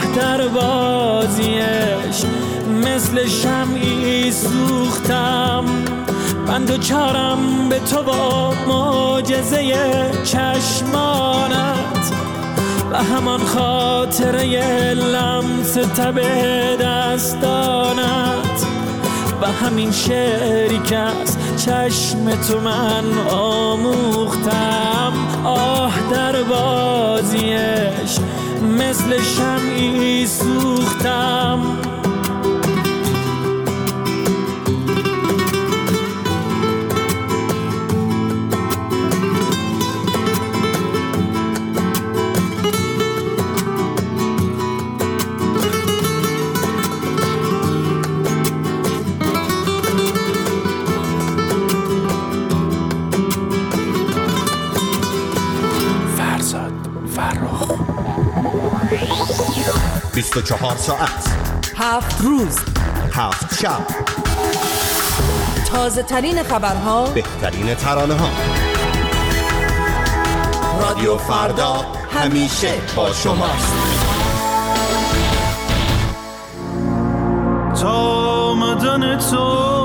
در بازیش مثل شمعی سوختم. من دوچارم به تو با معجزه چشمانت و همان خاطره لمس تب دستانت و همین شعری که از چشم تو من آموختم. آه در بازیش مثل شمعی سوختم. فرخ 24 ساعت 7 روز 7 شب، تازه ترین خبرها، بهترین ترانه ها. رادیو فردا همیشه با شماست. تا آمدن تو